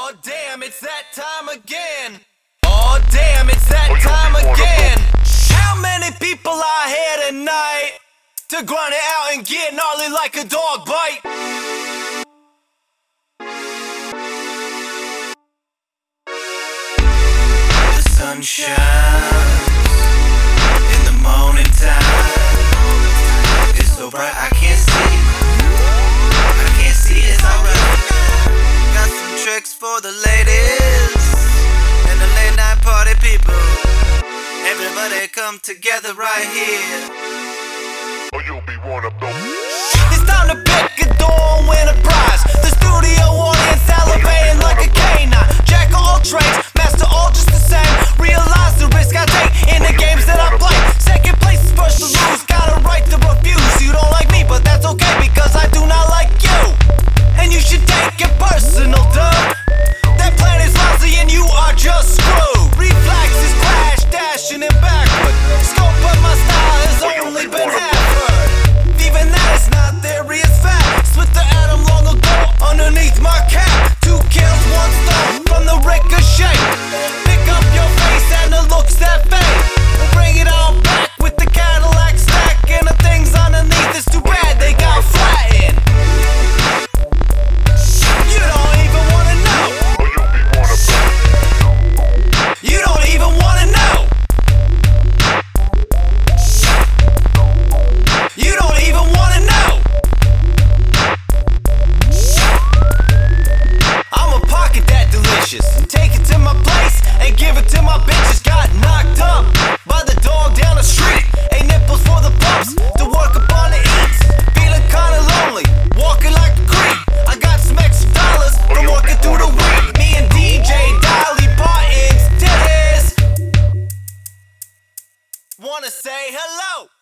Oh damn, it's that time again. Oh damn, it's that time again. How many people are here tonight to grind it out and get gnarly like a dog bite? The sun shines in the morning time. It's so bright I can't see. I can't see, it's alright. Got some tricks for the ladies and the late night party people. Everybody come together right here, or you'll be one of those. It's time to pick a door and win a prize. The studio audience salivating like a canine. Jack of all trades, master all just the same. Realize the risk I take in the games that I play. Second place is first to lose, got a right to refuse. You don't like me, but that's okay because I do not like you. And you should take it personal, duh. That plan is lousy and you are just screwed. Reflexes crash, dashing and backward. Scope of my style has only been half heard. Even that is not there is fact. Split the atom long ago underneath my cap. 2 kills, 1 stone from the ricochet. Pick up your face and the looks that fade. We'll bring it all back with the Cadillac stack. And the things underneath, it's too bad they got flattened. You don't even wanna know. You don't even wanna know. You don't even wanna know. I'ma pocket that delicious, take it to my place and give it to my bitches. Got knocked up by the dog down the street. Ain't nipples for the pups to work upon the eats. Feeling kinda lonely, walking like a creep. I got some extra dollars from working through the week. Me and DJ Dolly Parton's titties. Wanna say hello?